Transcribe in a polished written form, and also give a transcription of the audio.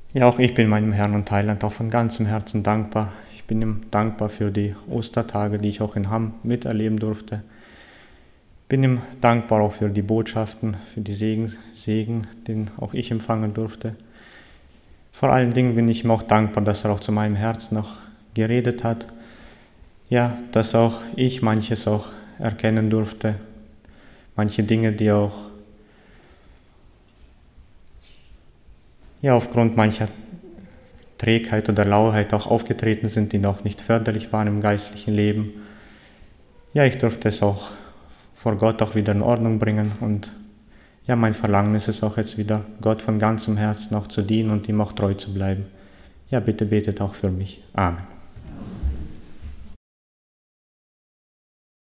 Ja, auch ich bin meinem Herrn und Heiland auch von ganzem Herzen dankbar. Ich bin ihm dankbar für die Ostertage, die ich auch in Hamm miterleben durfte. Bin ihm dankbar auch für die Botschaften, für die Segen, den auch ich empfangen durfte. Vor allen Dingen bin ich ihm auch dankbar, dass er auch zu meinem Herzen noch geredet hat. Ja, dass auch ich manches auch erkennen durfte. Manche Dinge, die auch aufgrund mancher Trägheit oder Lauheit auch aufgetreten sind, die noch nicht förderlich waren im geistlichen Leben. Ja, ich durfte es auch vor Gott auch wieder in Ordnung bringen und ja, mein Verlangen ist es auch jetzt wieder, Gott von ganzem Herzen auch zu dienen und ihm auch treu zu bleiben. Ja, bitte betet auch für mich. Amen.